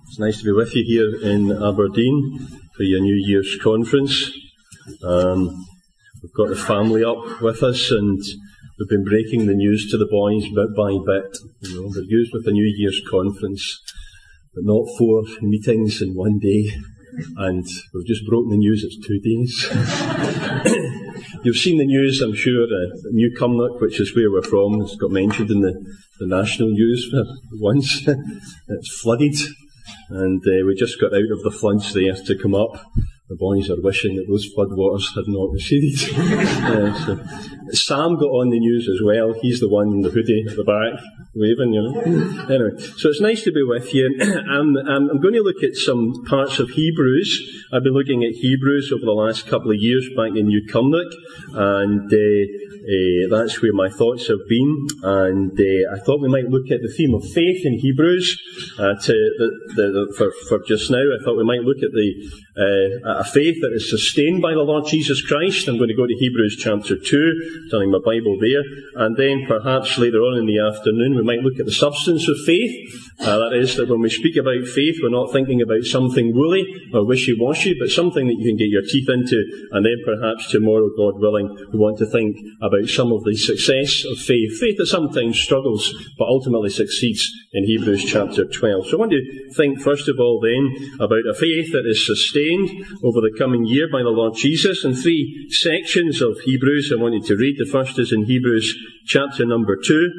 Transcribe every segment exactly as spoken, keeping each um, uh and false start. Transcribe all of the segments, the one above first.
It's nice to be with you here in Aberdeen for your New Year's conference. Um, we've got the family up with us, and we've been breaking the news to the boys bit by bit. You know, they're used with a New Year's conference, but not four meetings in one day. And we've just broken the news, it's two days. You've seen the news, I'm sure, uh, New Cumnock, which is where we're from, it's got mentioned in the, the national news for once. It's flooded, and uh, we just got out of the floods there to come up. The boys are wishing that those floodwaters had not receded. uh, so. Sam got on the news as well. He's the one in the hoodie at the back, waving, you know. Anyway, so it's nice to be with you. I'm, I'm, I'm going to look at some parts of Hebrews. I've been looking at Hebrews over the last couple of years back in New Cumnock, and uh, uh, that's where my thoughts have been. And uh, I thought we might look at the theme of faith in Hebrews uh, to the, the, the, for, for just now. I thought we might look at the uh, a faith that is sustained by the Lord Jesus Christ. I'm going to go to Hebrews chapter two, turning my Bible there, and then perhaps later on in the afternoon we might look at the substance of faith. Uh, that is, that when we speak about faith, we're not thinking about something woolly or wishy-washy, but something that you can get your teeth into, and then perhaps tomorrow, God willing, we want to think about some of the success of faith. Faith that sometimes struggles, but ultimately succeeds in Hebrews chapter twelve. So I want to think first of all then about a faith that is sustained over the coming year by the Lord Jesus, and three sections of Hebrews I wanted to read. The first is in Hebrews chapter number two,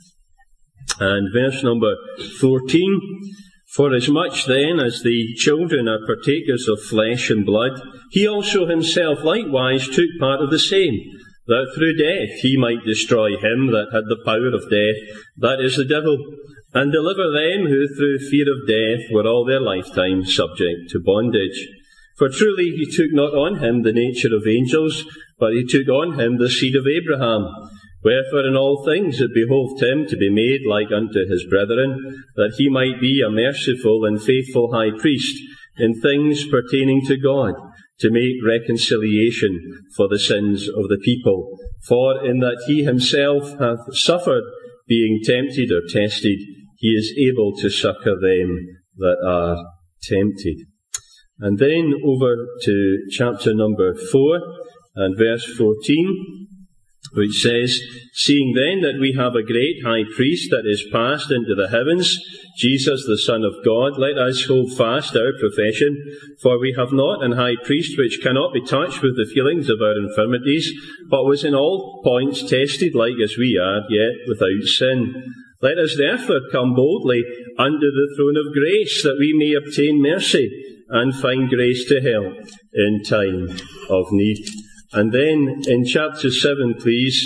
and verse number fourteen. For as much then as the children are partakers of flesh and blood, he also himself likewise took part of the same, that through death he might destroy him that had the power of death, that is the devil, and deliver them who through fear of death were all their lifetime subject to bondage. For truly he took not on him the nature of angels, but he took on him the seed of Abraham. Wherefore in all things it behoved him to be made like unto his brethren, that he might be a merciful and faithful high priest in things pertaining to God, to make reconciliation for the sins of the people. For in that he himself hath suffered, being tempted or tested, he is able to succour them that are tempted. And then over to chapter number four and verse fourteen, which says, Seeing then that we have a great high priest that is passed into the heavens, Jesus the Son of God, let us hold fast our profession. For we have not an high priest which cannot be touched with the feelings of our infirmities, but was in all points tested like as we are, yet without sin. Let us therefore come boldly under the throne of grace, that we may obtain mercy and find grace to help in time of need. And then in chapter seven, please,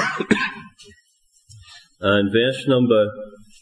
and verse number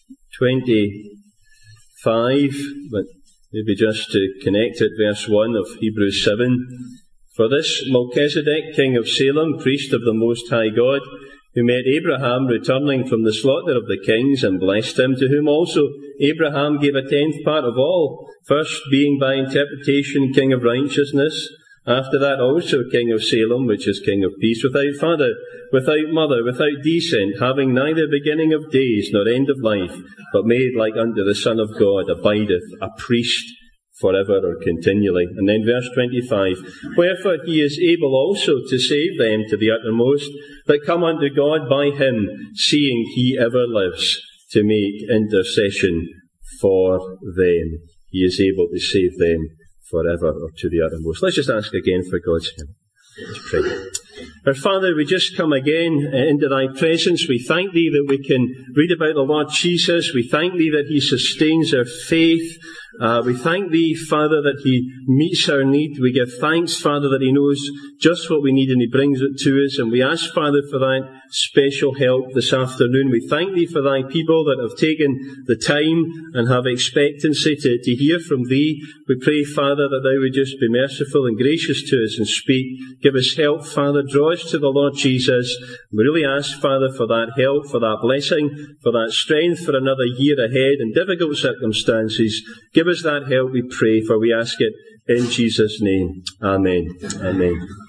twenty-five, but maybe just to connect it, verse one of Hebrews seven. For this Melchizedek, king of Salem, priest of the Most High God, who met Abraham returning from the slaughter of the kings and blessed him, to whom also Abraham gave a tenth part of all, first being by interpretation king of righteousness, after that also king of Salem, which is king of peace, without father, without mother, without descent, having neither beginning of days nor end of life, but made like unto the Son of God, abideth a priest forever or continually. And then verse twenty-five, Wherefore he is able also to save them to the uttermost, that come unto God by him, seeing he ever lives, to make intercession for them. He is able to save them forever or to the uttermost. Let's just ask again for God's help. Let's pray. Our Father, we just come again into thy presence. We thank thee that we can read about the Lord Jesus. We thank thee that he sustains our faith. Uh, we thank thee, Father, that he meets our need. We give thanks, Father, that he knows just what we need and he brings it to us. And we ask, Father, for thy special help this afternoon. We thank thee for thy people that have taken the time and have expectancy to, to hear from thee. We pray, Father, that thou would just be merciful and gracious to us and speak. Give us help, Father. Draw us to the Lord Jesus. We really ask, Father, for that help, for that blessing, for that strength for another year ahead in difficult circumstances. Give us that help, we pray, for we ask it in Jesus' name. Amen. Amen.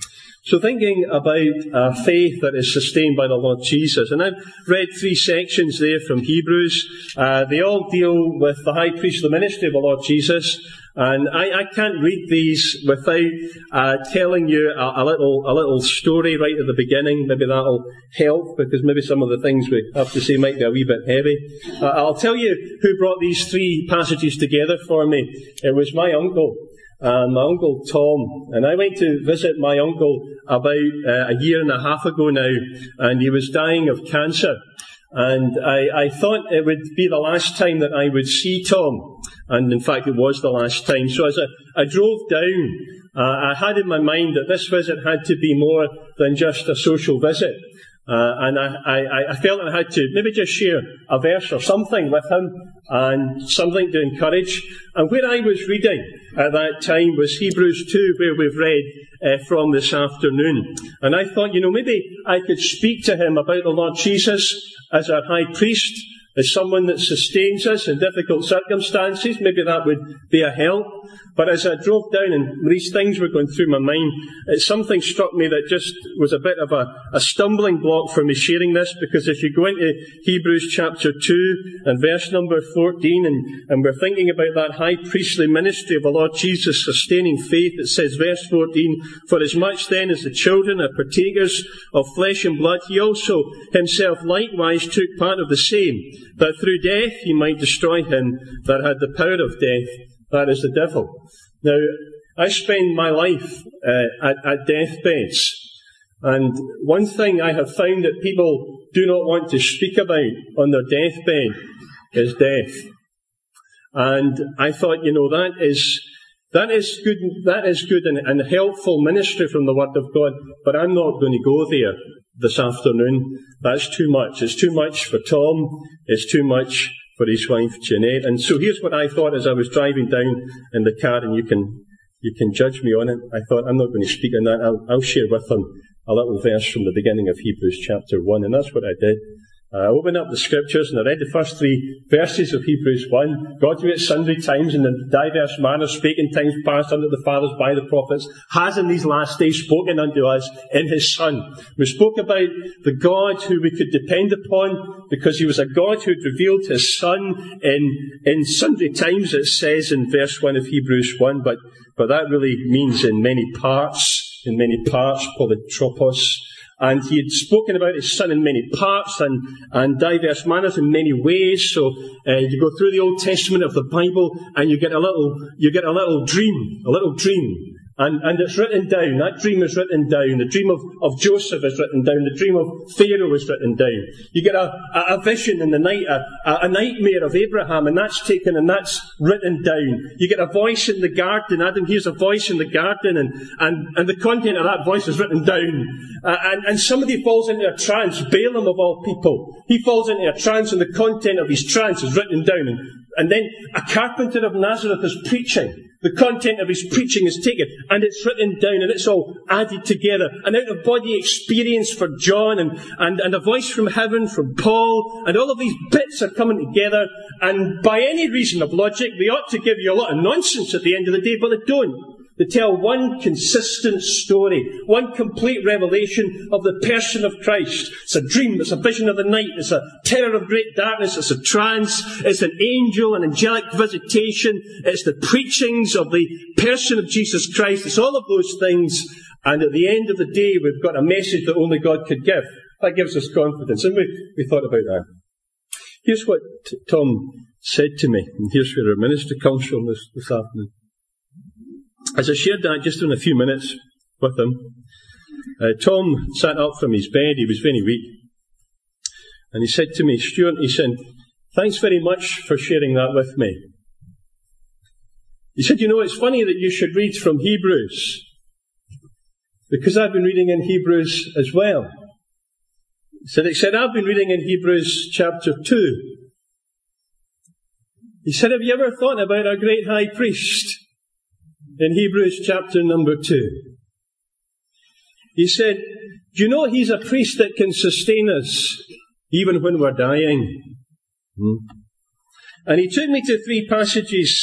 So thinking about a faith that is sustained by the Lord Jesus, and I've read three sections there from Hebrews. Uh, they all deal with the high priestly ministry of the Lord Jesus, and I, I can't read these without uh, telling you a, a little a little story right at the beginning. Maybe that'll help, because maybe some of the things we have to say might be a wee bit heavy. Uh, I'll tell you who brought these three passages together for me. It was my uncle. And my uncle Tom, and I went to visit my uncle about uh, a year and a half ago now, and he was dying of cancer. And I, I thought it would be the last time that I would see Tom, and in fact it was the last time. So as I, I drove down, uh, I had in my mind that this visit had to be more than just a social visit. Uh, and I, I, I felt I had to maybe just share a verse or something with him, and something to encourage. And where I was reading at that time was Hebrews two, where we've read uh, from this afternoon. And I thought, you know, maybe I could speak to him about the Lord Jesus as our high priest, as someone that sustains us in difficult circumstances. Maybe that would be a help. But as I drove down and these things were going through my mind, it, something struck me that just was a bit of a, a stumbling block for me sharing this, because if you go into Hebrews chapter two and verse number fourteen, and, and we're thinking about that high priestly ministry of the Lord Jesus sustaining faith, it says, verse fourteen, "For as much then as the children are partakers of flesh and blood, he also himself likewise took part of the same, that through death he might destroy him that had the power of death, that is the devil." Now, I spend my life uh, at, at deathbeds, and one thing I have found that people do not want to speak about on their deathbed is death. And I thought, you know, that is that is good, that is good and, and helpful ministry from the Word of God, but I'm not going to go there this afternoon. That's too much. It's too much for Tom. It's too much for his wife Jeanette. And so here's what I thought as I was driving down in the car, and you can you can judge me on it. I thought, I'm not going to speak on that. I'll, I'll share with them a little verse from the beginning of Hebrews chapter one, and that's what I did. I opened up the scriptures and I read the first three verses of Hebrews one. God, who at sundry times and in diverse manners spake in times past unto the fathers by the prophets, has in these last days spoken unto us in his Son. We spoke about the God who we could depend upon, because he was a God who had revealed his Son in, in sundry times, it says in verse one of Hebrews one, but, but that really means in many parts, in many parts, polytropos. And he had spoken about his Son in many parts and, and diverse manners in many ways. So uh, you go through the Old Testament of the Bible, and you get a little, you get a little dream, a little dream. And, and it's written down. That dream is written down. The dream of, of Joseph is written down. The dream of Pharaoh is written down. You get a, a, a vision in the night, a, a nightmare of Abraham, and that's taken and that's written down. You get a voice in the garden. Adam hears a voice in the garden, and, and, and the content of that voice is written down. Uh, and, and somebody falls into a trance, Balaam of all people. He falls into a trance, and the content of his trance is written down. And, and then a carpenter of Nazareth is preaching. The content of his preaching is taken, and it's written down, and it's all added together. An out-of-body experience for John, and, and, and a voice from heaven from Paul, and all of these bits are coming together, and by any reason of logic, they ought to give you a lot of nonsense at the end of the day, but they don't. They tell one consistent story, one complete revelation of the person of Christ. It's a dream, it's a vision of the night, it's a terror of great darkness, it's a trance, it's an angel, an angelic visitation, it's the preachings of the person of Jesus Christ, it's all of those things. And at the end of the day, we've got a message that only God could give. That gives us confidence, and we, we thought about that. Here's what t- Tom said to me, and here's where our ministry comes from this, this afternoon. As I shared that just in a few minutes with him, uh, Tom sat up from his bed. He was very weak. And he said to me, "Stuart," he said, "thanks very much for sharing that with me." He said, "You know, it's funny that you should read from Hebrews, because I've been reading in Hebrews as well." He said, he said, "I've been reading in Hebrews chapter two. He said, "Have you ever thought about our great high priest in Hebrews chapter number two?" He said, "Do you know he's a priest that can sustain us even when we're dying?" Hmm. And he took me to three passages.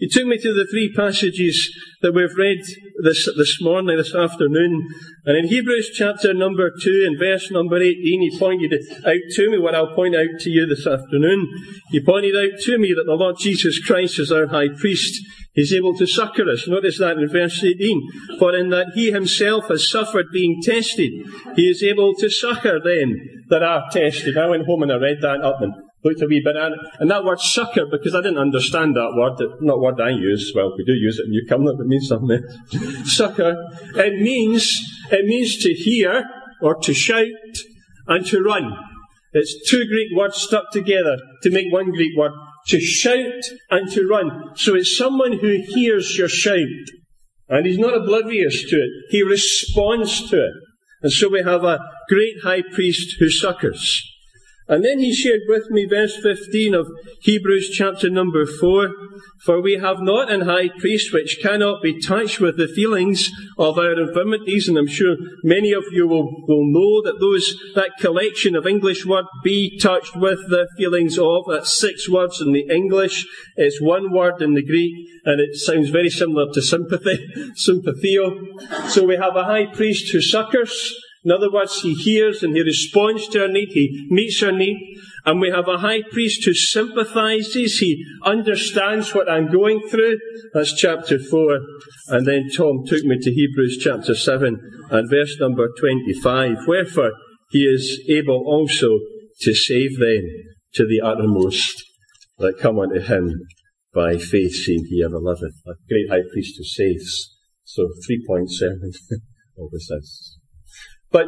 He took me to the three passages that we've read this this morning, this afternoon. And in Hebrews chapter number two and verse number eighteen, he pointed out to me what I'll point out to you this afternoon. He pointed out to me that the Lord Jesus Christ is our high priest. He's able to succour us. Notice that in verse eighteen. For in that he himself has suffered being tested, he is able to succour them that are tested. I went home and I read that up and looked a wee bit at it. And that word succour, because I didn't understand that word, not a word I use. Well, we do use it in New Covenant, but it means something else. Succour. It means, it means to hear, or to shout, and to run. It's two Greek words stuck together to make one Greek word. To shout and to run. So it's someone who hears your shout. And he's not oblivious to it. He responds to it. And so we have a great high priest who succours. And then he shared with me verse fifteen of Hebrews chapter number four. For we have not an high priest which cannot be touched with the feelings of our infirmities. And I'm sure many of you will, will know that those, that collection of English word, be touched with the feelings of, that's six words in the English. It's one word in the Greek, and it sounds very similar to sympathy, sympathio. So we have a high priest who succours. In other words, he hears and he responds to our need. He meets our need. And we have a high priest who sympathises. He understands what I'm going through. That's chapter four. And then Tom took me to Hebrews chapter seven and verse number twenty-five. Wherefore he is able also to save them to the uttermost that come unto him by faith, seeing he ever liveth. A great high priest who saves. So three point seven always says. But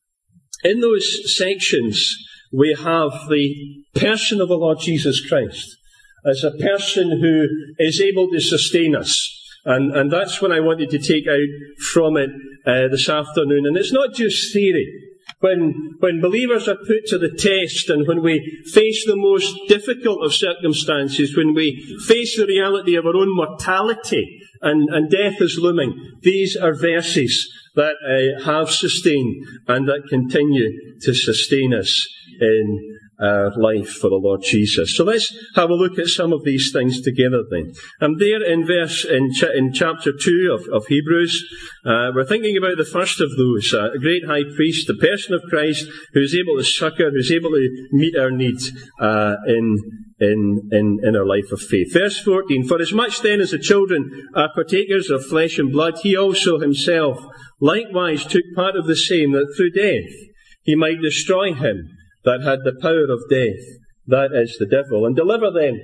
in those sections, we have the person of the Lord Jesus Christ as a person who is able to sustain us. And, and that's what I wanted to take out from it uh, this afternoon. And it's not just theory. When, when believers are put to the test and when we face the most difficult of circumstances, when we face the reality of our own mortality and, and death is looming, these are verses that uh, have sustained and that continue to sustain us in our life for the Lord Jesus. So let's have a look at some of these things together then. And there in verse, in, ch- in chapter two of, of Hebrews, uh, we're thinking about the first of those, uh, a great high priest, the person of Christ, who's able to succour, who's able to meet our needs, uh, in In, in, in our life of faith. Verse fourteen, for as much then as the children are partakers of flesh and blood, he also himself likewise took part of the same, that through death he might destroy him that had the power of death, that is the devil, and deliver them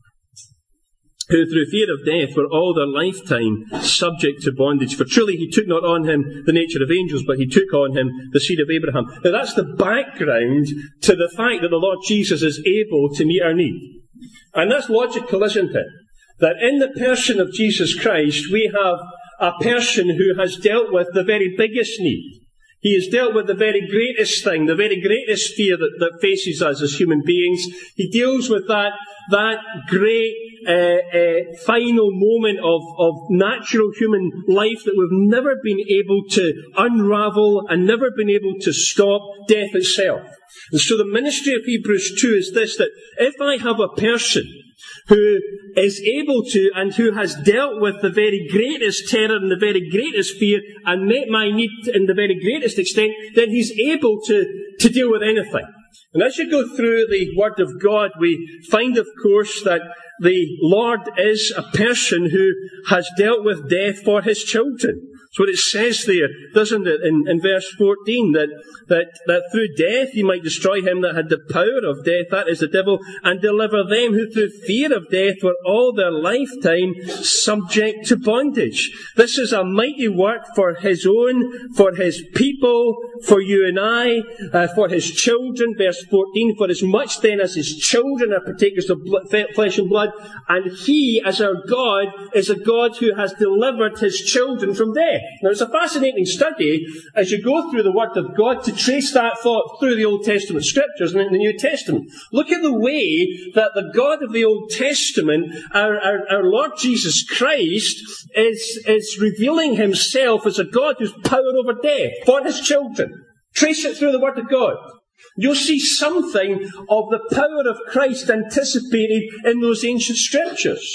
who through fear of death were all their lifetime subject to bondage. For truly he took not on him the nature of angels, but he took on him the seed of Abraham. Now that's the background to the fact that the Lord Jesus is able to meet our need. And that's logical, isn't it? That in the person of Jesus Christ, we have a person who has dealt with the very biggest need. He has dealt with the very greatest thing, the very greatest fear that, that faces us as human beings. He deals with that, that great uh, uh, final moment of, of natural human life that we've never been able to unravel and never been able to stop, death itself. And so the ministry of Hebrews two is this, that if I have a person who is able to and who has dealt with the very greatest terror and the very greatest fear and met my need in the very greatest extent, then he's able to, to deal with anything. And as you go through the Word of God, we find, of course, that the Lord is a person who has dealt with death for his children. That's what it says there, doesn't it, in, in verse fourteen, that, that, that through death he might destroy him that had the power of death, that is the devil, and deliver them who through fear of death were all their lifetime subject to bondage. This is a mighty work for his own, for his people, for you and I, uh, for his children. Verse fourteen, for as much then as his children are partakers of blood, flesh and blood, and he, as our God, is a God who has delivered his children from death. Now, it's a fascinating study as you go through the Word of God to trace that thought through the Old Testament Scriptures and in the New Testament. Look at the way that the God of the Old Testament, our, our, our Lord Jesus Christ, is, is revealing himself as a God who's power over death for his children. Trace it through the Word of God. You'll see something of the power of Christ anticipated in those ancient scriptures.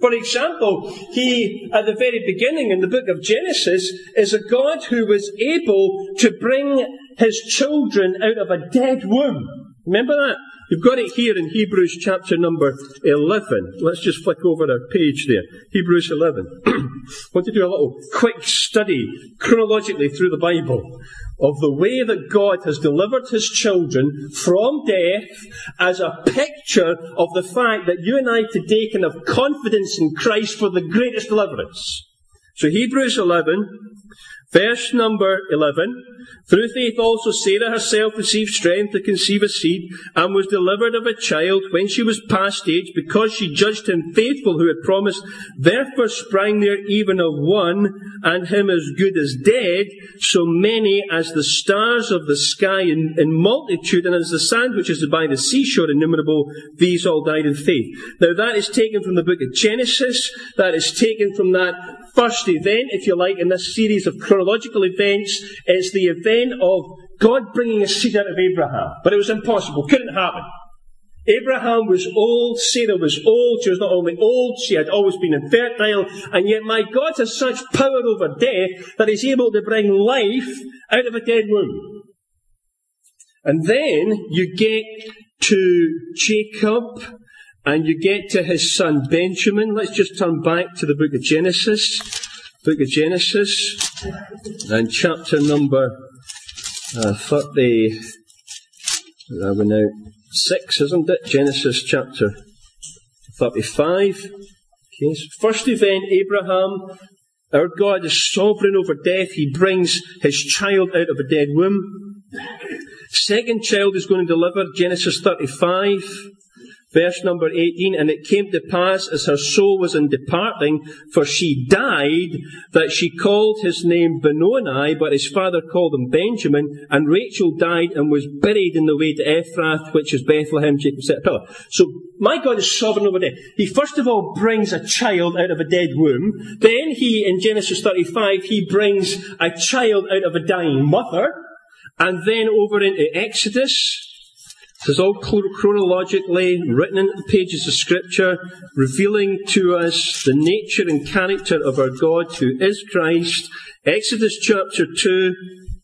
For example, he, at the very beginning in the book of Genesis, is a God who was able to bring his children out of a dead womb. Remember that? You've got it here in Hebrews chapter number eleven. Let's just flick over our page there. Hebrews eleven. I want to do a little quick study chronologically through the Bible of the way that God has delivered his children from death as a picture of the fact that you and I today can have confidence in Christ for the greatest deliverance. So Hebrews eleven, verse number eleven. Through faith also Sarah herself received strength to conceive a seed, and was delivered of a child when she was past age, because she judged him faithful who had promised. Therefore sprang there even of one, and him as good as dead, so many as the stars of the sky in, in multitude, and as the sand which is by the seashore innumerable, these all died in faith. Now that is taken from the book of Genesis. That is taken from that first event, if you like, in this series of chronological events. It's the event of God bringing a seed out of Abraham. But it was impossible. Couldn't happen. Abraham was old. Sarah was old. She was not only old, she had always been infertile. And yet my God has such power over death that he's able to bring life out of a dead womb. And then you get to Jacob, and you get to his son Benjamin. Let's just turn back to the book of Genesis. Book of Genesis, and chapter number uh, thirty, where are we now? Six, isn't it? Genesis chapter thirty-five. Okay, so first event, Abraham. Our God is sovereign over death. He brings his child out of a dead womb. Second child is going to deliver, Genesis thirty-five. Verse number eighteen, and it came to pass as her soul was in departing, for she died, that she called his name Benoni, but his father called him Benjamin, and Rachel died and was buried in the way to Ephrath, which is Bethlehem. Jacob set a pillar. So my God is sovereign over death. He first of all brings a child out of a dead womb. Then he, in Genesis thirty-five, he brings a child out of a dying mother. And then over into Exodus, this is all chronologically written into the pages of Scripture, revealing to us the nature and character of our God, who is Christ. Exodus chapter two,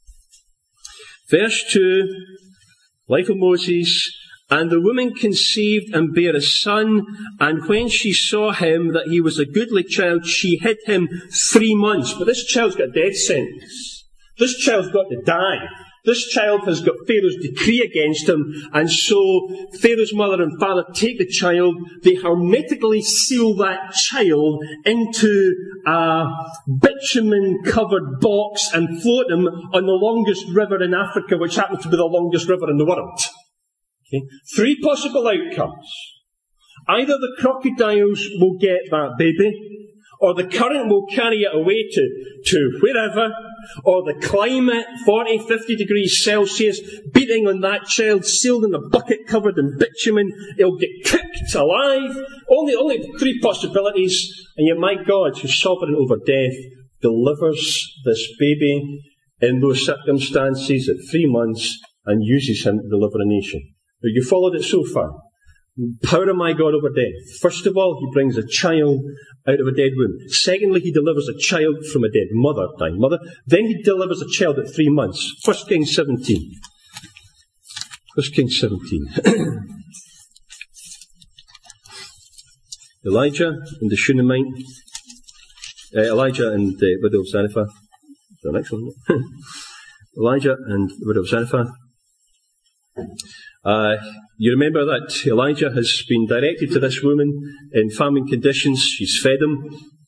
verse two, life of Moses. And the woman conceived and bare a son, and when she saw him that he was a goodly child, she hid him three months. But this child's got a death sentence. This child's got to die. This child has got Pharaoh's decree against him, and so Pharaoh's mother and father take the child, they hermetically seal that child into a bitumen-covered box and float him on the longest river in Africa, which happens to be the longest river in the world. Okay. Three possible outcomes. Either the crocodiles will get that baby, or the current will carry it away to, to wherever, or the climate, forty, fifty degrees Celsius, beating on that child, sealed in a bucket covered in bitumen, it'll get cooked alive. Only, only three possibilities, and yet my God, who's sovereign over death, delivers this baby in those circumstances at three months and uses him to deliver a nation. Now, you followed it so far. Power of my God over death. First of all, he brings a child out of a dead womb. Secondly, he delivers a child from a dead mother, dying mother. Then he delivers a child at three months. First Kings seventeen. First Kings seventeen. Elijah and the Shunammite. Uh, Elijah and the widow of Zarephath. The next one. Elijah and the widow of Zarephath. Uh, you remember that Elijah has been directed to this woman in famine conditions. She's fed him.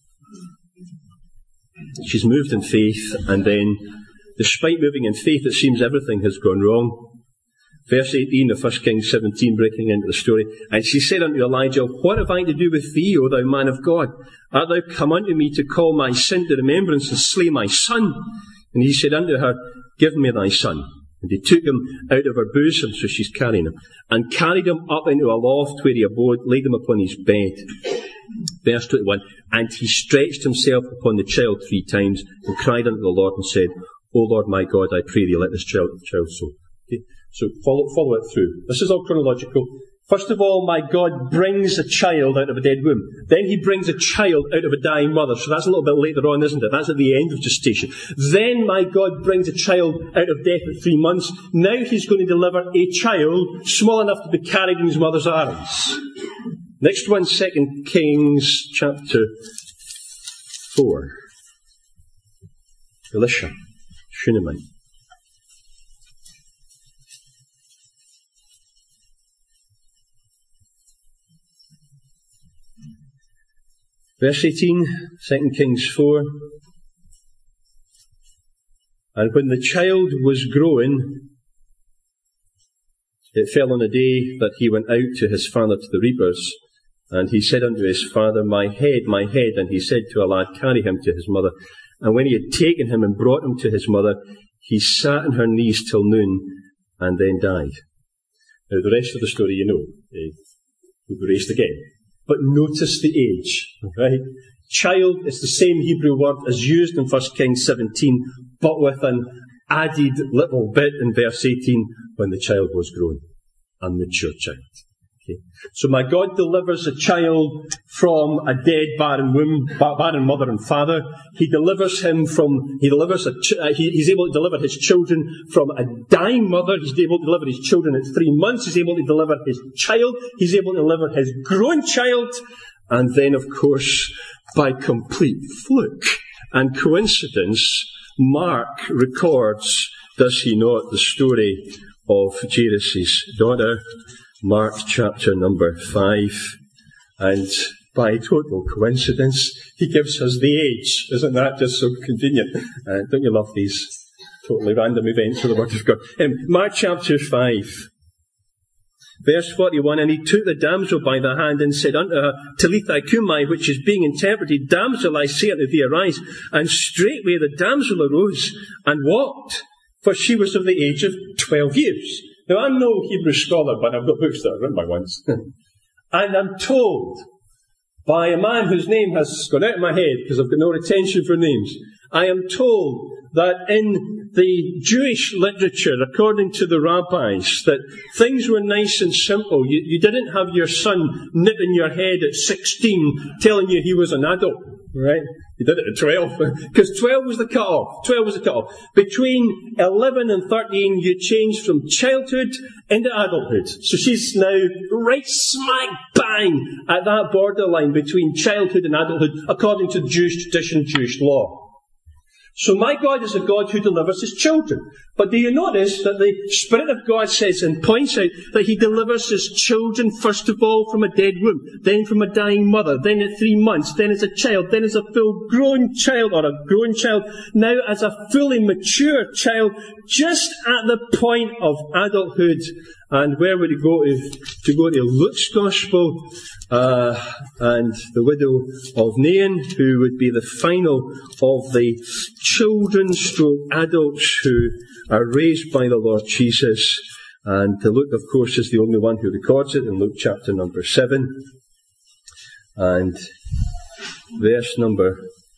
She's moved in faith, and then, despite moving in faith, it seems everything has gone wrong. Verse eighteen of First Kings seventeen, breaking into the story. And she said unto Elijah, What have I to do with thee, O thou man of God? Art thou come unto me to call my sin to remembrance and slay my son? And he said unto her, Give me thy son. And he took him out of her bosom, so she's carrying him, and carried him up into a loft where he abode, laid him upon his bed. Verse twenty-one, and he stretched himself upon the child three times, and cried unto the Lord, and said, O Lord my God, I pray thee, let this child, child so. Okay? So follow, follow it through. This is all chronological. First of all, my God brings a child out of a dead womb. Then he brings a child out of a dying mother. So that's a little bit later on, isn't it? That's at the end of gestation. Then my God brings a child out of death at three months. Now he's going to deliver a child small enough to be carried in his mother's arms. Next one, Second Kings chapter four. Elisha, Shunammite. Verse eighteen, Second Kings four. And when the child was growing, it fell on a day that he went out to his father to the reapers. And he said unto his father, My head, my head. And he said to a lad, Carry him to his mother. And when he had taken him and brought him to his mother, he sat on her knees till noon, and then died. Now the rest of the story you know. He was raised again. But notice the age, right? Child is the same Hebrew word as used in First Kings seventeen, but with an added little bit in verse eighteen, when the child was grown. A mature child. Okay. So my God delivers a child from a dead barren womb, barren mother and father. He delivers him from, he delivers a, ch- uh, he, he's able to deliver his children from a dying mother. He's able to deliver his children at three months. He's able to deliver his child. He's able to deliver his grown child. And then, of course, by complete fluke and coincidence, Mark records, does he not, the story of Jairus' daughter. Mark chapter number five, and by total coincidence, he gives us the age. Isn't that just so convenient? Uh, don't you love these totally random events of the Word of God? Um, Mark chapter five, verse forty-one, and he took the damsel by the hand and said unto her, Talitha cumi, which is being interpreted, Damsel, I say unto thee, arise. And straightway the damsel arose and walked, for she was of the age of twelve years. Now, I'm no Hebrew scholar, but I've got books that are written by ones. And I'm told by a man whose name has gone out of my head, because I've got no retention for names, I am told that in the Jewish literature, according to the rabbis, that things were nice and simple. You, you didn't have your son nipping your head at sixteen, telling you he was an adult, right? You did it at twelve, because twelve was the cut-off. twelve was the cut-off. Between eleven and thirteen, you changed from childhood into adulthood. So she's now right smack bang at that borderline between childhood and adulthood, according to Jewish tradition, Jewish law. So my God is a God who delivers his children. But do you notice that the Spirit of God says and points out that he delivers his children first of all from a dead womb, then from a dying mother, then at three months, then as a child, then as a full-grown child or a grown child, now as a fully mature child, just at the point of adulthood. And where would he go to? To go to Luke's Gospel, uh, and the widow of Nain, who would be the final of the children stroke adults who are raised by the Lord Jesus. And Luke, of course, is the only one who records it in Luke chapter number seven. And verse number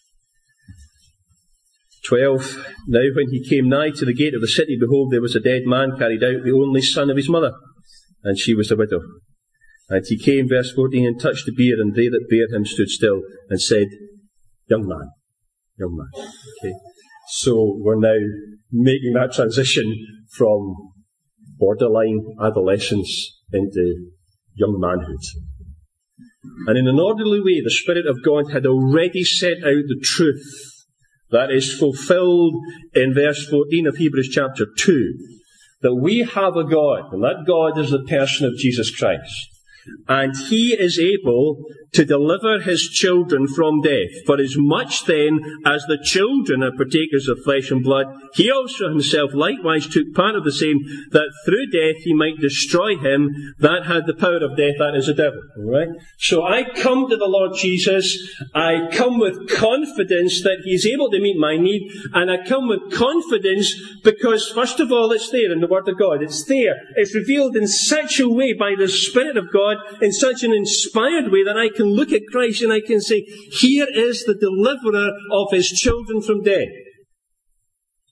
twelve. Now when he came nigh to the gate of the city, behold, there was a dead man carried out, the only son of his mother, and she was a widow. And he came, verse fourteen, and touched the bier, and they that bare him stood still, and said, Young man, young man. Okay. So we're now making that transition from borderline adolescence into young manhood. And in an orderly way, the Spirit of God had already set out the truth that is fulfilled in verse fourteen of Hebrews chapter two, that we have a God, and that God is the person of Jesus Christ. And he is able to deliver his children from death. For as much then as the children are partakers of flesh and blood, he also himself likewise took part of the same, that through death he might destroy him that had the power of death, that is the devil. All right? So I come to the Lord Jesus, I come with confidence that he's able to meet my need, and I come with confidence because, first of all, it's there in the Word of God. It's there. It's revealed in such a way by the Spirit of God, in such an inspired way, that I can look at Christ and I can say, here is the deliverer of his children from death.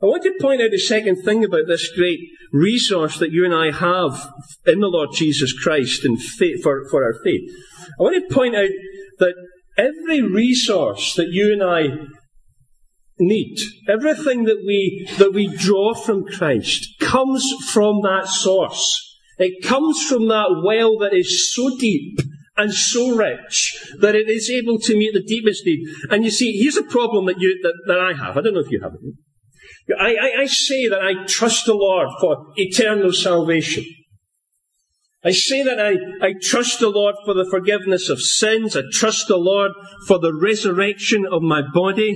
I want to point out the second thing about this great resource that you and I have in the Lord Jesus Christ and faith, for, for our faith. I want to point out that every resource that you and I need, everything that we that we draw from Christ, comes from that source. It comes from that well that is so deep and so rich that it is able to meet the deepest need. And you see, here's a problem that you that, that I have. I don't know if you have it. I, I, I say that I trust the Lord for eternal salvation. I say that I, I trust the Lord for the forgiveness of sins. I trust the Lord for the resurrection of my body.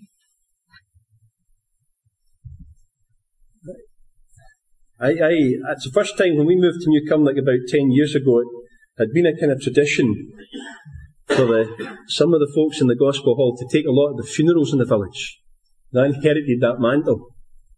I, I, it's the first time when we moved to Newcombe, like about ten years ago, it had been a kind of tradition for the, some of the folks in the Gospel Hall to take a lot of the funerals in the village. And I inherited that mantle.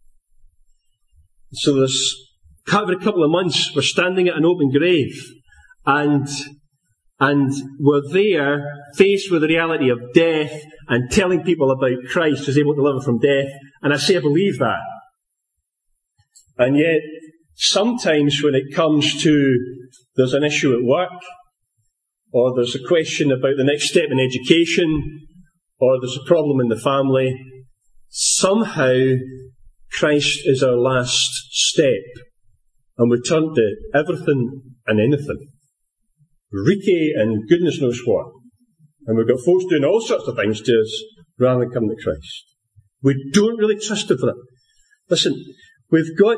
So there's, every couple of months, we're standing at an open grave, and and we're there, faced with the reality of death, and telling people about Christ who's able to deliver from death. And I say I believe that. And yet, sometimes when it comes to, there's an issue at work, or there's a question about the next step in education, or there's a problem in the family, somehow Christ is our last step, and we turn to everything and anything. Reiki and goodness knows what. And we've got folks doing all sorts of things to us rather than coming to Christ. We don't really trust Him for that. Listen, we've got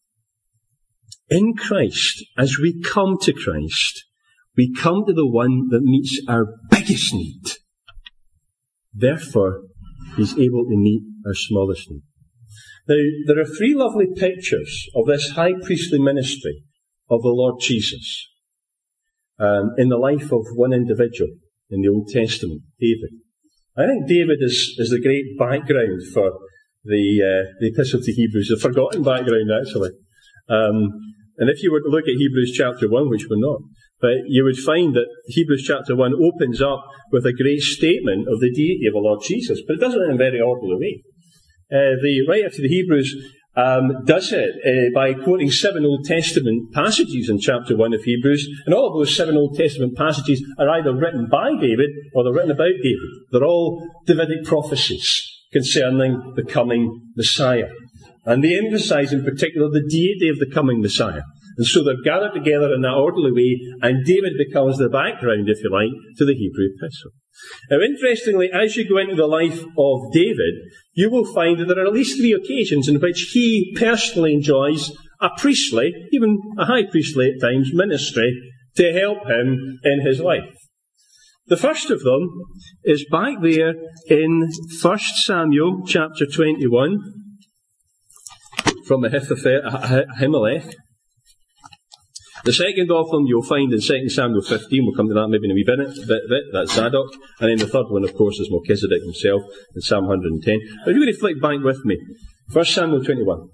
in Christ, as we come to Christ, we come to the one that meets our biggest need. Therefore, He's able to meet our smallest need. Now, there are three lovely pictures of this high priestly ministry of the Lord Jesus um, in the life of one individual in the Old Testament, David. I think David is, is the great background for the, uh, the Epistle to Hebrews, a forgotten background actually. Um, and if you were to look at Hebrews chapter one, which we're not, but you would find that Hebrews chapter one opens up with a great statement of the deity of the Lord Jesus, but it does it in a very orderly way. Uh, the writer to the Hebrews um, does it uh, by quoting seven Old Testament passages in chapter one of Hebrews, and all of those seven Old Testament passages are either written by David or they're written about David. They're all Davidic prophecies concerning the coming Messiah. And they emphasize in particular the deity of the coming Messiah. And so they're gathered together in that orderly way, and David becomes the background, if you like, to the Hebrew epistle. Now, interestingly, as you go into the life of David, you will find that there are at least three occasions in which he personally enjoys a priestly, even a high priestly at times, ministry to help him in his life. The first of them is back there in First Samuel chapter twenty-one, from Ahimelech. The second of them you'll find in Second Samuel fifteen, we'll come to that maybe in a wee bit, bit, bit that's Zadok. And then the third one, of course, is Melchizedek himself in Psalm one hundred ten. But if you would flick back with me, First Samuel twenty-one.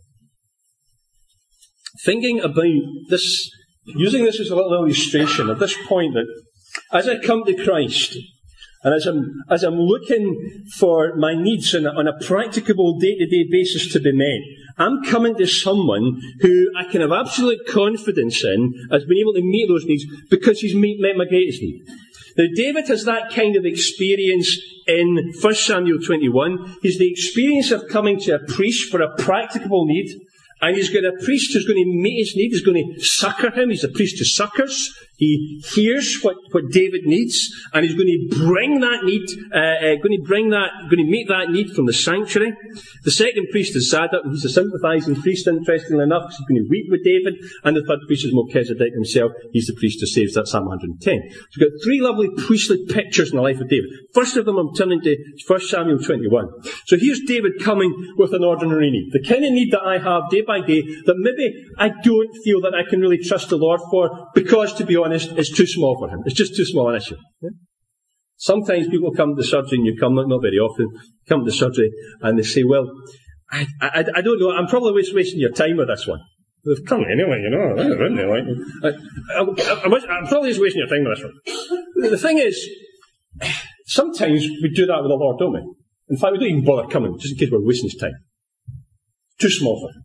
Thinking about this, using this as a little illustration of this point that as I come to Christ, and as I'm, as I'm looking for my needs on a, on a practicable day-to-day basis to be met, I'm coming to someone who I can have absolute confidence in as being able to meet those needs because he's met my greatest need. Now, David has that kind of experience in First Samuel twenty-one. He's the experience of coming to a priest for a practicable need, and he's got a priest who's going to meet his need. He's going to succour him. He's a priest who succours. He hears what, what David needs, and he's going to bring that need, uh, uh, going to bring that, going to meet that need from the sanctuary. The second priest is Zadok, and he's a sympathising priest, interestingly enough, because he's going to weep with David. And the third priest is Melchizedek himself. He's the priest who saves that Psalm one hundred ten. So we've got three lovely priestly pictures in the life of David. First of them, I'm turning to First Samuel twenty-one. So here's David coming with an ordinary need. The kind of need that I have day by day that maybe I don't feel that I can really trust the Lord for, because, to be honest, it's too small for him. It's just too small an issue. Yeah? Sometimes people come to surgery, and you come, not, not very often, come to surgery, and they say, well, I, I, I don't know, I'm probably wasting your time with this one. They've come anyway, you know, isn't they? Like, I, I, I, I'm probably just wasting your time with this one. The thing is, sometimes we do that with the Lord, don't we? In fact, we don't even bother coming, just in case we're wasting his time. Too small for him.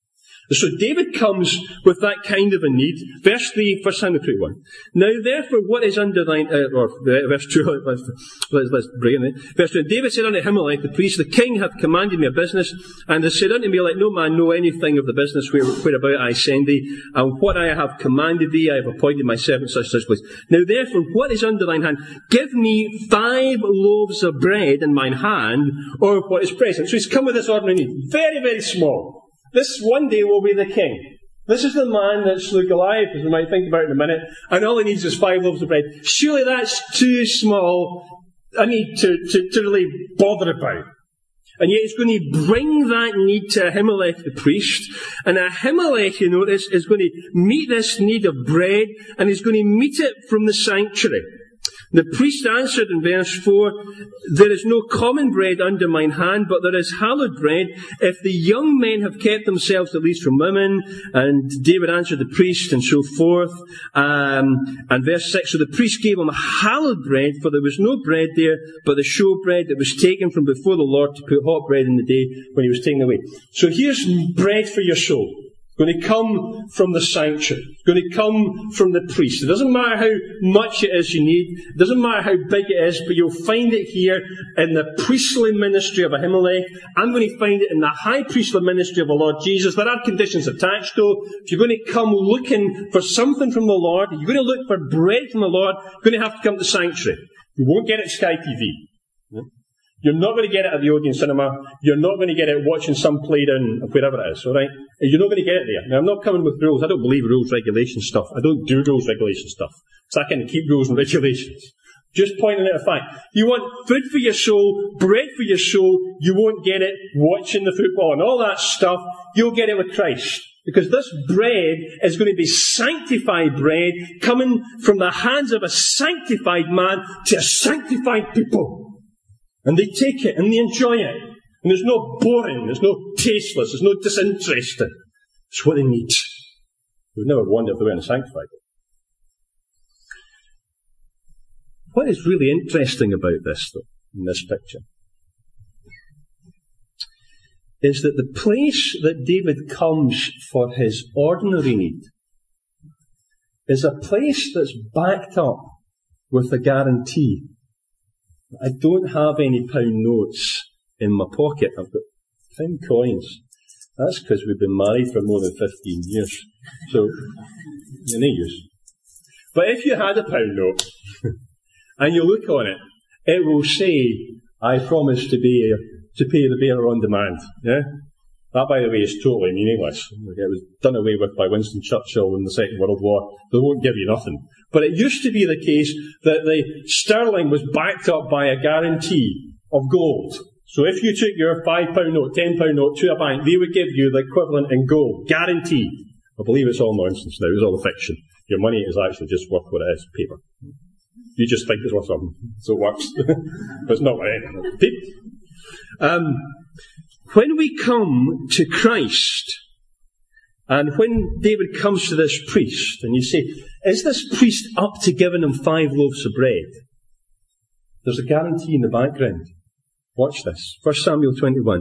So David comes with that kind of a need. Verse three, First Samuel twenty-one. Now therefore, what is under thine, uh, or uh, verse two, let's, let's, let's break it. Verse two, David said unto Ahimelech the priest, the king hath commanded me a business, and has said unto me, let no man know anything of the business where, whereabout I send thee, and what I have commanded thee, I have appointed my servant such such place. Now therefore, what is under thine hand? Give me five loaves of bread in mine hand, or what is present. So he's come with this ordinary need. Very, very small. This one day will be the king. This is the man that slew Goliath, as we might think about in a minute, and all he needs is five loaves of bread. Surely that's too small a need to, to, to really bother about. And yet he's going to bring that need to Ahimelech the priest, and Ahimelech, you notice, is going to meet this need of bread, and he's going to meet it from the sanctuary. The priest answered in verse four, there is no common bread under mine hand, but there is hallowed bread, if the young men have kept themselves at least from women. And David answered the priest, and so forth. Um, and verse six, so the priest gave him hallowed bread, for there was no bread there, but the show bread that was taken from before the Lord to put hot bread in the day when he was taken away. So here's bread for your soul. It's going to come from the sanctuary. It's going to come from the priest. It doesn't matter how much it is you need. It doesn't matter how big it is, but you'll find it here in the priestly ministry of Ahimelech. I'm going to find it in the high priestly ministry of the Lord Jesus. There are conditions attached, though. If you're going to come looking for something from the Lord, you're going to look for bread from the Lord, you're going to have to come to the sanctuary. You won't get it at Sky T V. You're not going to get it at the Odeon Cinema. You're not going to get it watching some play down wherever it is, all right? You're not going to get it there. Now, I'm not coming with rules. I don't believe rules, regulation stuff. I don't do rules, regulation stuff. So I can keep rules and regulations. Just pointing out a fact. You want food for your soul, bread for your soul. You won't get it watching the football and all that stuff. You'll get it with Christ. Because this bread is going to be sanctified bread coming from the hands of a sanctified man to a sanctified people. And they take it and they enjoy it. And there's no boring, there's no tasteless, there's no disinteresting. It's what they need. They would never wonder if they weren't sanctified. What is really interesting about this, though, in this picture, is that the place that David comes for his ordinary need is a place that's backed up with a guarantee. I don't have any pound notes in my pocket. I've got pound coins. That's because we've been married for more than fifteen years. So, you're no use. But if you had a pound note, and you look on it, it will say, I promise to be to pay the bearer on demand. Yeah? That, by the way, is totally meaningless. It was done away with by Winston Churchill in the Second World War. They won't give you nothing. But it used to be the case that the sterling was backed up by a guarantee of gold. So if you took your five pound note, ten pound note to a bank, they would give you the equivalent in gold. Guaranteed. I believe it's all nonsense now. It's all a fiction. Your money is actually just worth what it is, paper. You just think it's worth something. So it works. But it's not what it is. Um, when we come to Christ, and when David comes to this priest, and you say, is this priest up to giving him five loaves of bread? There's a guarantee in the background. Watch this. First Samuel twenty-one.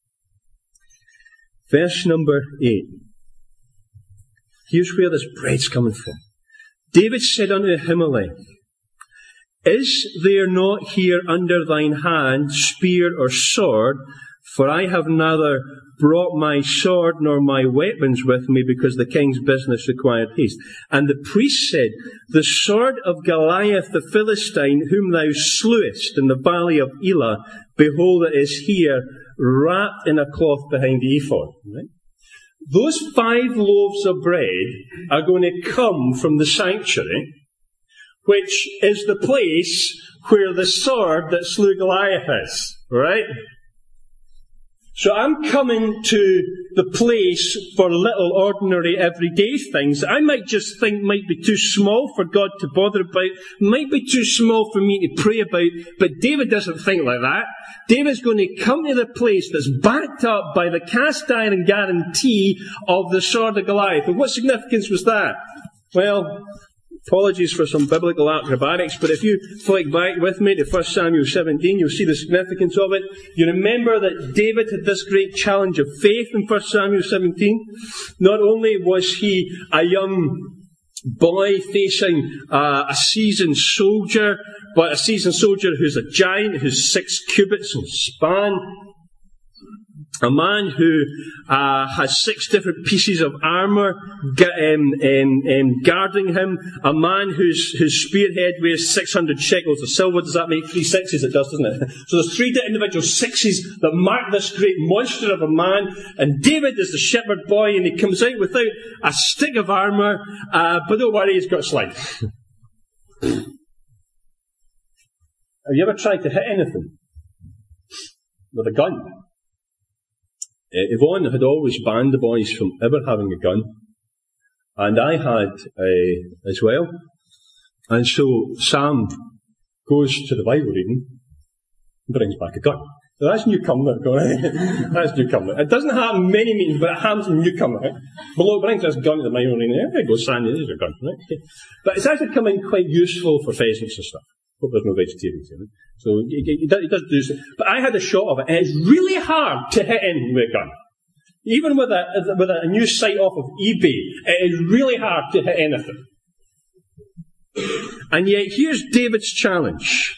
Verse number eight. Here's where this bread's coming from. David said unto Ahimelech, is there not here under thine hand spear or sword? For I have neither brought my sword nor my weapons with me, because the king's business required haste. And the priest said, the sword of Goliath the Philistine, whom thou slewest in the valley of Elah, behold, it is here, wrapped in a cloth behind the ephod. Right? Those five loaves of bread are going to come from the sanctuary, which is the place where the sword that slew Goliath is. Right? So I'm coming to the place for little ordinary everyday things that I might just think might be too small for God to bother about, might be too small for me to pray about, but David doesn't think like that. David's going to come to the place that's backed up by the cast iron guarantee of the sword of Goliath. And what significance was that? Well, Apologies for some biblical acrobatics, but if you flick back with me to First Samuel seventeen, you'll see the significance of it. You remember that David had this great challenge of faith in First Samuel seventeen. Not only was he a young boy facing uh, a seasoned soldier, but a seasoned soldier who's a giant, who's six cubits in span. A man who uh, has six different pieces of armour um, um, um, guarding him. A man whose, whose spearhead weighs six hundred shekels of silver. Does that make three sixes? It does, doesn't it? So there's three individual sixes that mark this great monster of a man. And David is the shepherd boy, and he comes out without a stick of armour. Uh, but don't worry, he's got a slide. Have you ever tried to hit anything with a gun? Uh, Yvonne had always banned the boys from ever having a gun, and I had uh, as well. And so Sam goes to the Bible reading and brings back a gun. So that's Newcomer. That's Newcomer. It doesn't happen many meetings, but it happens in Newcomer. Right? Below brings this gun to the Bible reading. There goes Sandy, there's your gun. Right? But it's actually coming quite useful for pheasants and stuff. Hope there's no vegetarians in it. So it does do so. But I had a shot of it, and it's really hard to hit in with a gun. Even with a with a new site off of eBay, it is really hard to hit anything. And yet, here's David's challenge.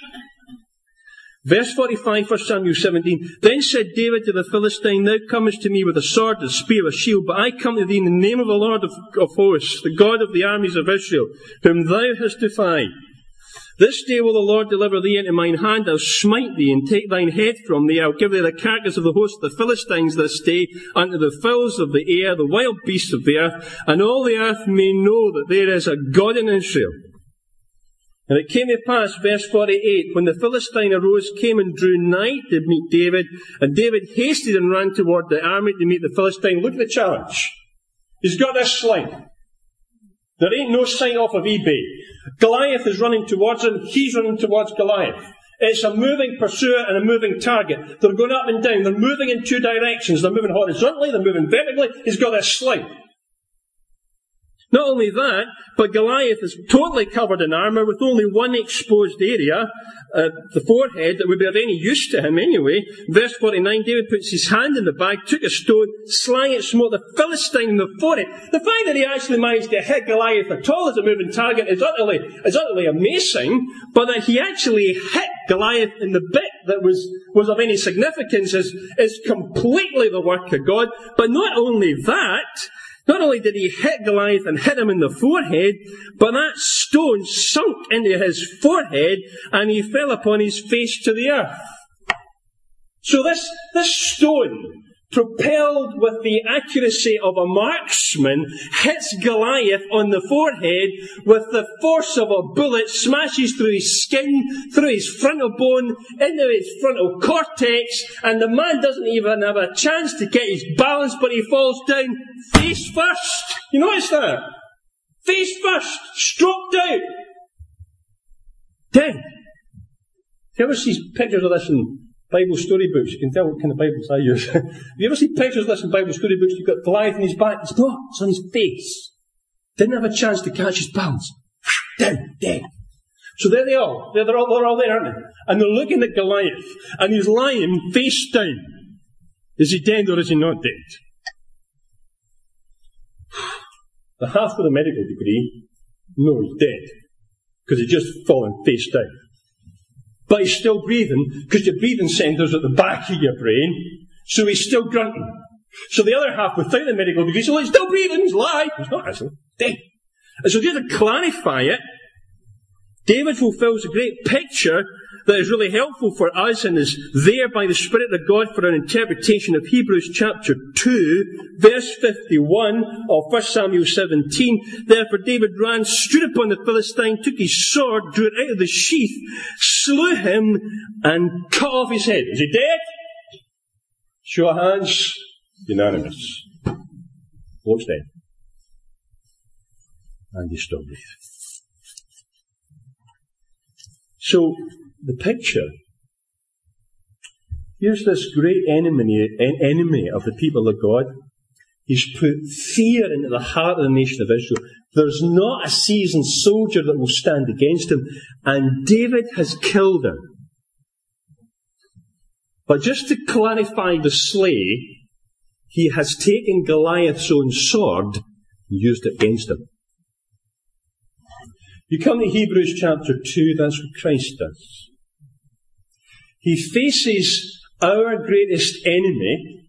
Verse forty-five, First Samuel seventeen. Then said David to the Philistine, Thou comest to me with a sword, a spear, a shield, but I come to thee in the name of the Lord of, of hosts, the God of the armies of Israel, whom thou hast defied. This day will the Lord deliver thee into mine hand. I'll smite thee and take thine head from thee. I'll give thee the carcass of the host of the Philistines this day unto the fowls of the air, the wild beasts of the earth, and all the earth may know that there is a God in Israel. And it came to pass, verse forty-eight, when the Philistine arose, came and drew nigh to meet David, and David hasted and ran toward the army to meet the Philistine. Look at the challenge. He's got this slide. There ain't no sign off of eBay. Goliath is running towards him. He's running towards Goliath. It's a moving pursuer and a moving target. They're going up and down. They're moving in two directions. They're moving horizontally. They're moving vertically. He's got this slide. Not only that, but Goliath is totally covered in armour with only one exposed area, uh, the forehead, that would be of any use to him anyway. Verse forty-nine, David puts his hand in the bag, took a stone, slang it, smote the Philistine in the forehead. The fact that he actually managed to hit Goliath at all as a moving target is utterly, is utterly amazing, but that he actually hit Goliath in the bit that was, was of any significance is, is completely the work of God. But not only that, not only did he hit Goliath and hit him in the forehead, but that stone sunk into his forehead and he fell upon his face to the earth. So this, this stone, propelled with the accuracy of a marksman, hits Goliath on the forehead with the force of a bullet, smashes through his skin, through his frontal bone, into his frontal cortex, and the man doesn't even have a chance to get his balance, but he falls down face first. You notice that? Face first, stroked out. Dead. You ever see pictures of this in Bible storybooks? You can tell what kind of Bibles I use. Have you ever seen pictures of this in Bible storybooks? You've got Goliath on his back. It's not. It's on his face. Didn't have a chance to catch his balance. Down, dead. So there they are. They're, they're, all, they're all there, aren't they? And they're looking at Goliath. And he's lying face down. Is he dead or is he not dead? The half with a medical degree, no, he's dead. Because he's just fallen face down. But he's still breathing, because your breathing centres at the back of your brain, so he's still grunting. So the other half, without the medical degree, so he's still breathing, he's alive. He's not actually dead. And so just to clarify it, David fulfills a great picture that is really helpful for us and is there by the Spirit of God for an interpretation of Hebrews chapter two, verse fifty-one of First Samuel seventeen. Therefore David ran, stood upon the Philistine, took his sword, drew it out of the sheath, slew him, and cut off his head. Is he dead? Show of hands. Unanimous. Bloke's dead. And he's still breathing. So, the picture, here's this great enemy, enemy of the people of God. He's put fear into the heart of the nation of Israel. There's not a seasoned soldier that will stand against him. And David has killed him. But just to clarify the slay, he has taken Goliath's own sword and used it against him. You come to Hebrews chapter two, that's what Christ does. He faces our greatest enemy,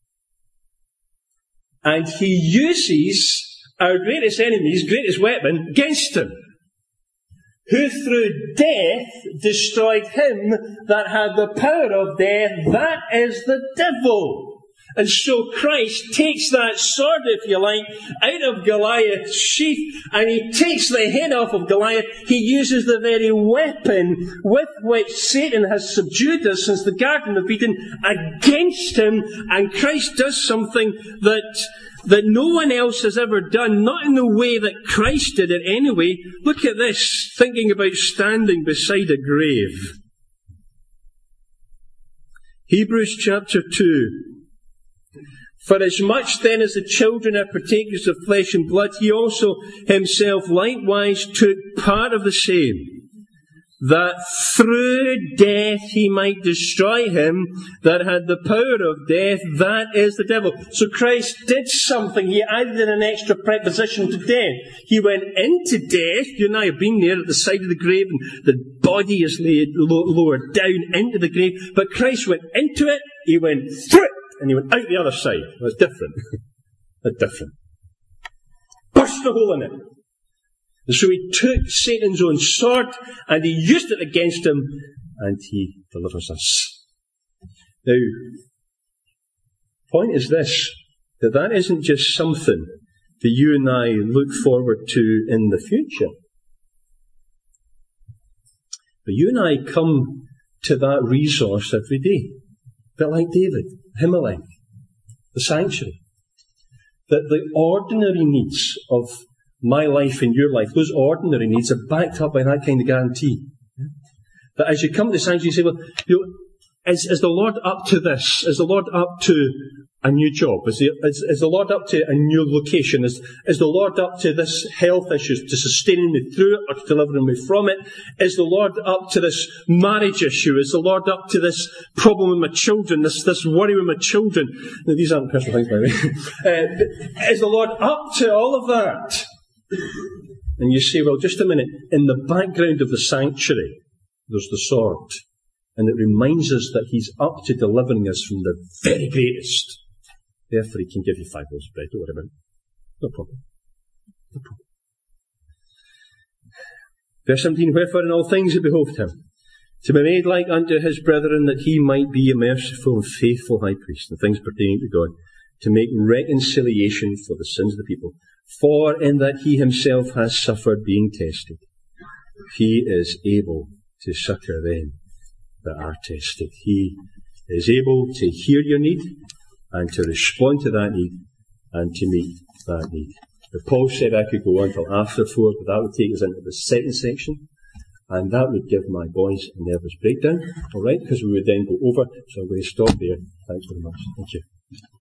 and he uses our greatest enemy's greatest weapon against him, who through death destroyed him that had the power of death, that is the devil. And so Christ takes that sword, if you like, out of Goliath's sheath, and he takes the head off of Goliath. He uses the very weapon with which Satan has subdued us since the Garden of Eden against him, and Christ does something that that no one else has ever done, not in the way that Christ did it anyway. Look at this, thinking about standing beside a grave. Hebrews chapter two. For as much then as the children are partakers of flesh and blood, he also himself likewise took part of the same, that through death he might destroy him that had the power of death, that is the devil. So Christ did something. He added in an extra preposition to death. He went into death. You and I have been there at the side of the grave, and the body is laid lowered down into the grave. But Christ went into it, he went through it, and he went out the other side. That's different. That's different. Burst a hole in it. And so he took Satan's own sword and he used it against him, and he delivers us. Now, point is this, that that isn't just something that you and I look forward to in the future. But you and I come to that resource every day. A bit like David, Ahimelech, the sanctuary. That the ordinary needs of my life and your life, those ordinary needs are backed up by that kind of guarantee. That as you come to the sanctuary, you say, well, you know, is, is the Lord up to this? Is the Lord up to a new job? Is the, is, is the Lord up to a new location? Is, is the Lord up to this health issue, to sustaining me through it or to delivering me from it? Is the Lord up to this marriage issue? Is the Lord up to this problem with my children, this, this worry with my children? Now, these aren't personal things, by the way. Uh, is the Lord up to all of that? And you say, well, just a minute, in the background of the sanctuary, there's the sword. And it reminds us that he's up to delivering us from the very greatest. Therefore, he can give you five loaves of bread. Don't worry about it. No problem. No problem. Verse seventeen, wherefore in all things it behoved him to be made like unto his brethren, that he might be a merciful and faithful high priest in things pertaining to God, to make reconciliation for the sins of the people. For in that he himself has suffered being tested, he is able to succour them that are tested. He is able to hear your need and to respond to that need and to meet that need. But Paul said I could go on until after four, but that would take us into the second section, and that would give my boys a nervous breakdown, alright, because we would then go over, so I'm going to stop there. Thanks very much. Thank you.